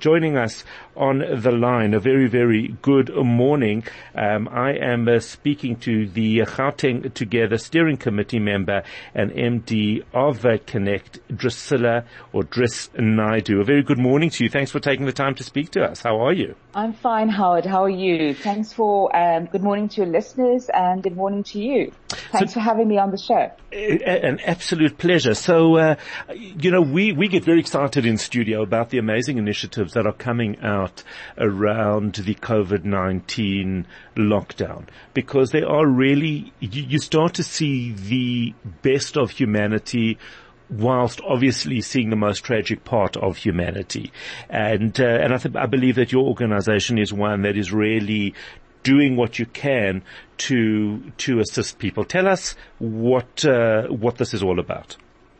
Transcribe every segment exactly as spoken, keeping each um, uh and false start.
joining us on the line. A very, very good morning. Um, I am uh, speaking to the Gauteng Together Steering Committee member and M D of uh, Connect, Drusilla or Driss Naidu. A very good morning to you. Thanks for taking the time to speak to us. How are you? I'm fine, Howard. How are you? Thanks for, um, good morning to your listeners and good morning to you. Thanks so, for having me on the show. An absolute pleasure. So, uh, you know, we, we get very excited in studio about the amazing initiatives that are coming out around the COVID nineteen lockdown, because they are really, you, you start to see the best of humanity whilst obviously seeing the most tragic part of humanity. And, uh, and I think, I believe that your organization is one that is really doing what you can to, to assist people. Tell us what, uh, what this is all about.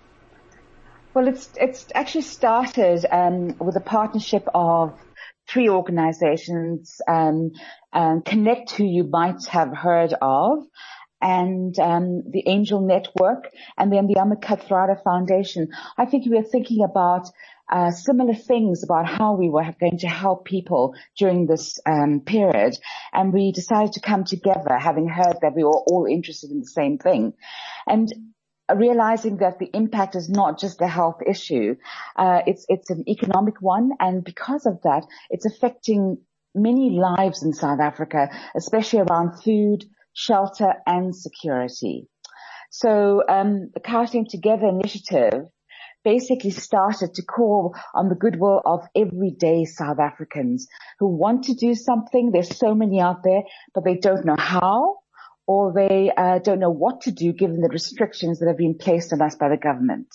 Well, it's, it's actually started, um, with a partnership of three organizations, um, um, Connect, who you might have heard of, and um, the Angel Network, and then the Ahmed Kathrada Foundation. I think we were thinking about uh, similar things about how we were going to help people during this um, period, and we decided to come together, having heard that we were all interested in the same thing, and realizing that the impact is not just a health issue, uh, it's it's an economic one, and because of that, it's affecting many lives in South Africa, especially around food, shelter and security. So um, the Gauteng Together initiative basically started to call on the goodwill of everyday South Africans who want to do something. There's so many out there, but they don't know how, or they uh, don't know what to do given the restrictions that have been placed on us by the government.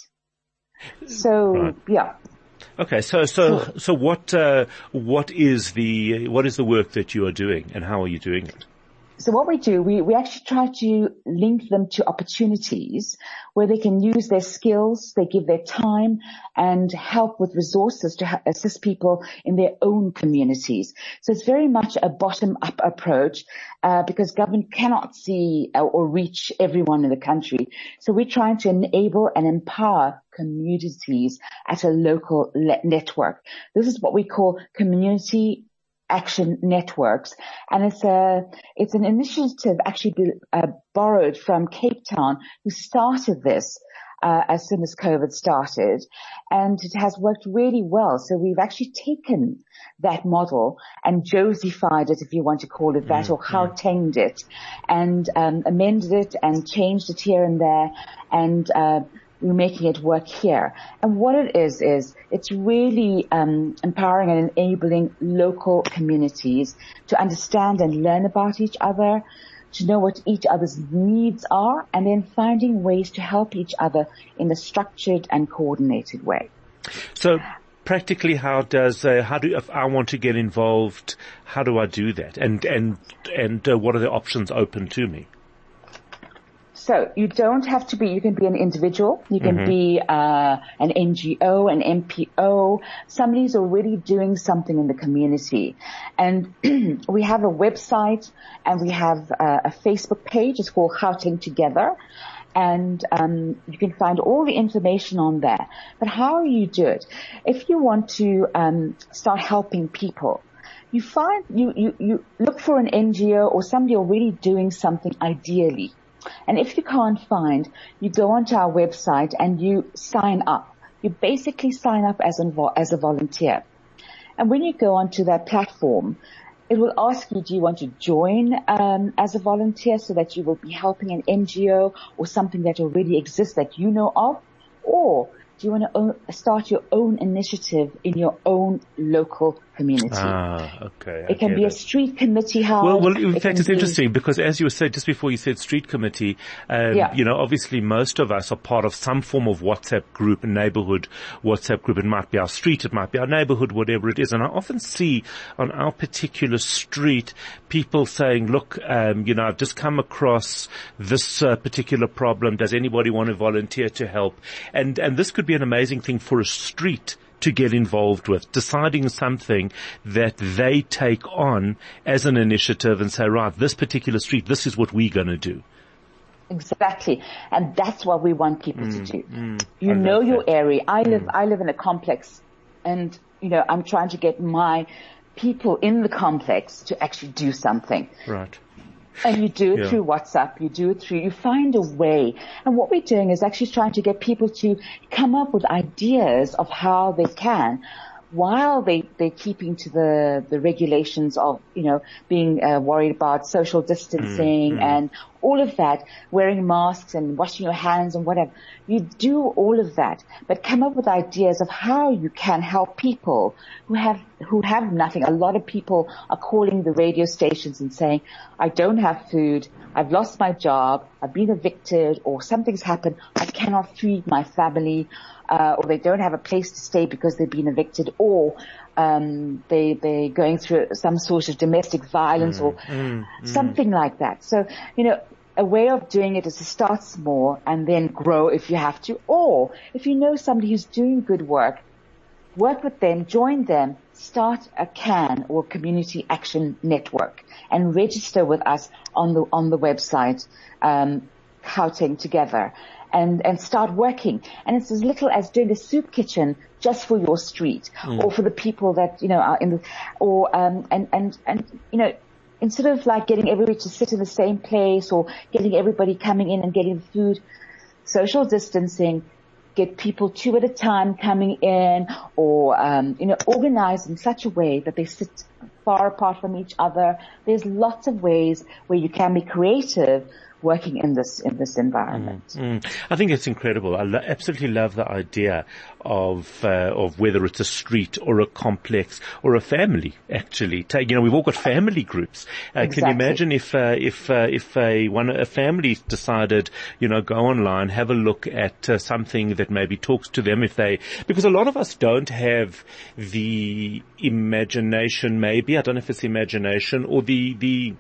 So, right. yeah. Okay, so so so what uh, what is the what is the work that you are doing, and how are you doing it? So what we do, we, we actually try to link them to opportunities where they can use their skills, they give their time and help with resources to ha- assist people in their own communities. So it's very much a bottom-up approach, uh, because government cannot see uh, or reach everyone in the country. So we're trying to enable and empower communities at a local le- network. This is what we call community action networks, and it's a it's an initiative actually be, uh, borrowed from Cape Town, who started this uh, as soon as COVID started, and it has worked really well. So we've actually taken that model and Josified it, if you want to call it that, mm, or Gautenged yeah. it, and um, amended it and changed it here and there, and uh, we're making it work here. And what it is, is it's really um, empowering and enabling local communities to understand and learn about each other, to know what each other's needs are, and then finding ways to help each other in a structured and coordinated way. So practically, how does, uh, how do, if I want to get involved, how do I do that? And, and, and uh, what are the options open to me? So you don't have to be, you can be an individual, you can mm-hmm. be uh an N G O, an M P O, somebody who's already doing something in the community. And we have a website and we have uh, a Facebook page. It's called Gauteng Together. And um you can find all the information on there. But how you do it? If you want to um start helping people, you find, you, you, you look for an N G O or somebody already doing something ideally. And if you can't find, you go onto our website and you sign up. You basically sign up as, an, as a volunteer. And when you go onto that platform, it will ask you, do you want to join um, as a volunteer so that you will be helping an N G O or something that already exists that you know of? Or do you want to own, start your own initiative in your own local community? Ah, okay. I it can be it. a street committee house. Well, well, in it fact, it's be... interesting because as you said, just before you said street committee, um, yeah. you know, obviously most of us are part of some form of WhatsApp group, neighborhood WhatsApp group. It might be our street, it might be our neighborhood, whatever it is. And I often see on our particular street people saying, look, um, you know, I've just come across this uh, particular problem. Does anybody want to volunteer to help? And, and this could be an amazing thing for a street to get involved with, deciding something that they take on as an initiative and say, right, this particular street, this is what we're going to do. Exactly. And that's what we want people mm, to do. Mm, you know your that. area. I live, mm. I live in a complex and, you know, I'm trying to get my people in the complex to actually do something. Right. And you do it yeah. through WhatsApp, you do it through, you find a way. And what we're doing is actually trying to get people to come up with ideas of how they can, while they, they're keeping to the, the regulations of, you know, being uh, worried about social distancing mm, mm. and all of that, wearing masks and washing your hands and whatever. You do all of that, but come up with ideas of how you can help people who have, who have nothing. A lot of people are calling the radio stations and saying, I don't have food, I've lost my job, I've been evicted, or something's happened, I cannot feed my family. Uh, or they don't have a place to stay because they've been evicted, or um, they they're going through some sort of domestic violence mm, or mm, something mm. like that. So, you know, a way of doing it is to start small and then grow if you have to, or if you know somebody who's doing good work, work with them, join them, start a CAN or Community Action Network, and register with us on the on the website, um, Gauteng Together. And, and start working. And it's as little as doing a soup kitchen just for your street mm. or for the people that, you know, are in the, or, um, and, and, and, you know, instead of like getting everybody to sit in the same place or getting everybody coming in and getting food, social distancing, get people two at a time coming in, or, um, you know, organize in such a way that they sit far apart from each other. There's lots of ways where you can be creative working in this in this environment. Mm, mm. I think it's incredible. I lo- absolutely love the idea of uh, of whether it's a street or a complex or a family. Actually, Take, you know, we've all got family groups. Uh, exactly. Can you imagine if uh, if uh, if a one a family decided, you know, go online, have a look at uh, something that maybe talks to them, if they, because a lot of us don't have the imagination. Maybe I don't know if it's imagination or the the.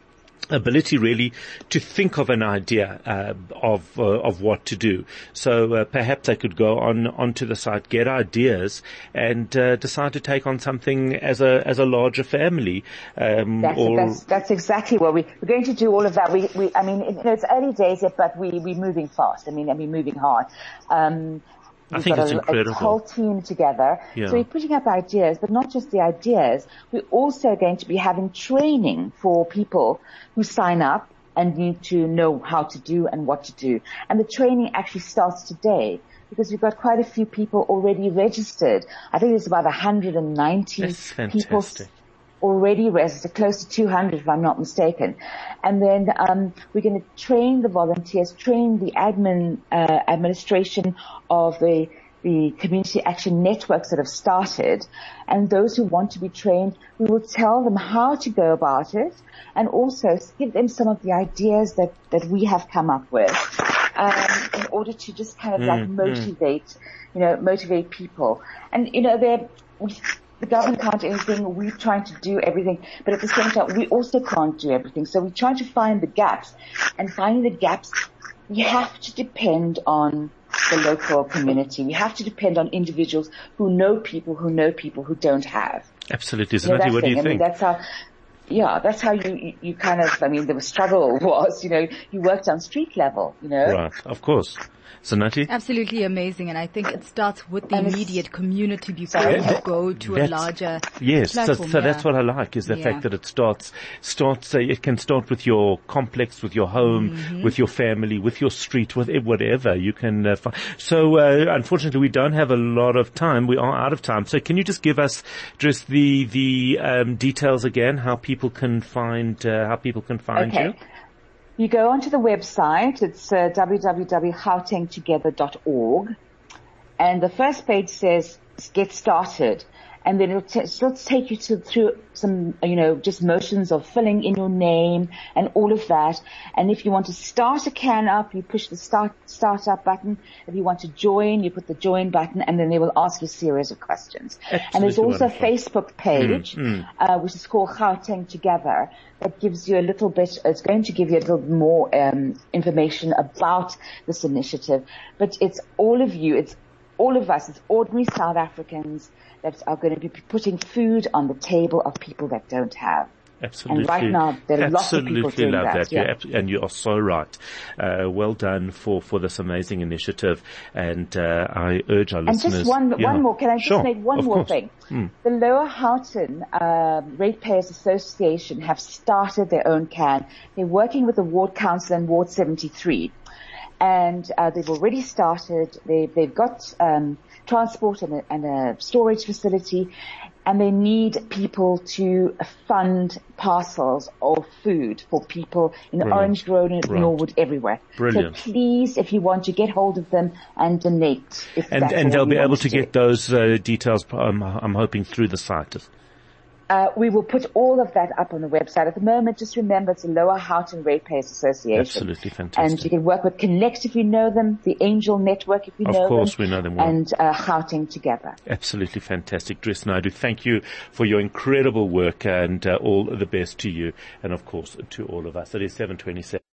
ability really to think of an idea uh, of uh, of what to do. So uh, perhaps they could go on onto the site, get ideas, and uh, decide to take on something as a as a larger family. Um, that's, or that's that's exactly what we we're going to do. All of that. We we I mean, you know, it's early days yet, but we we're moving fast. I mean, I mean, moving hard. Um, I We've think got it's a, incredible. a whole team together. Yeah. So we're putting up ideas, but not just the ideas. We're also going to be having training for people who sign up and need to know how to do and what to do. And the training actually starts today, because we've got quite a few people already registered. I think there's about one hundred ninety That's people already registered, close to two hundred if I'm not mistaken. And then um we're going to train the volunteers, train the admin uh, administration of the the community action networks that have started, and those who want to be trained, we will tell them how to go about it, and also give them some of the ideas that that we have come up with, um in order to just kind of mm, like motivate mm. you know motivate people. And you know they're the government can't do anything, we're trying to do everything, but at the same time, we also can't do everything. So we're trying to find the gaps, and finding the gaps, we have to depend on the local community. We have to depend on individuals who know people who know people who don't have. Absolutely. So, you know, what do you I think? mean, that's how, yeah, that's how you, you, you kind of, I mean, the struggle was, you know, you worked on street level, you know. Right, of course. So Nati? Absolutely amazing, and I think it starts with the immediate community before you go to a larger yes, platform. so, so yeah. that's what I like, is the yeah. fact that it starts, starts, uh, it can start with your complex, with your home, mm-hmm. with your family, with your street, with whatever you can uh, find. So, uh, unfortunately we don't have a lot of time. We are out of time. So can you just give us just the, the, um, details again, how people can find, uh, how people can find okay. you? You go onto the website, it's uh, w w w dot gauteng together dot org, and the first page says get started, and then it'll, t- it'll take you to, through some, you know, just motions of filling in your name and all of that. And if you want to start a CAN up, you push the start, start up button. If you want to join, you put the join button, and then they will ask you a series of questions. Absolutely and there's also wonderful. a Facebook page, mm, mm. Uh, which is called Gauteng Together, that gives you a little bit, it's going to give you a little more, um, information about this initiative. But it's all of you, it's all of us, it's ordinary South Africans that are going to be putting food on the table of people that don't have. Absolutely. And right now, there are lots of people doing love that. that. Yeah. Ab- and you are so right. Uh, well done for, for this amazing initiative. And, uh, I urge our and listeners. And just one, yeah. one more. Can I just sure, make one more course. thing? Mm. The Lower Houghton, um, Ratepayers Association have started their own can. They're working with the Ward Council in Ward seventy-three. And, uh, they've already started. They, they've got, um, transport and a, and a storage facility. And they need people to fund parcels of food for people in Brilliant. Orange Grove and right. Norwood, everywhere. Brilliant. So please, if you want to get hold of them and donate. If and that's and they'll be able to, to get those uh, details, um, I'm hoping, through the site. Uh, we will put all of that up on the website. At the moment, just remember it's the Lower Houghton Ratepayers Association. Absolutely fantastic. And you can work with Connect if you know them, the Angel Network if you know them. Of course, we know them well. And uh, Houghton together. Absolutely fantastic. Dris Naidoo, thank you for your incredible work and uh, all the best to you and, of course, to all of us. It is seven twenty-seven.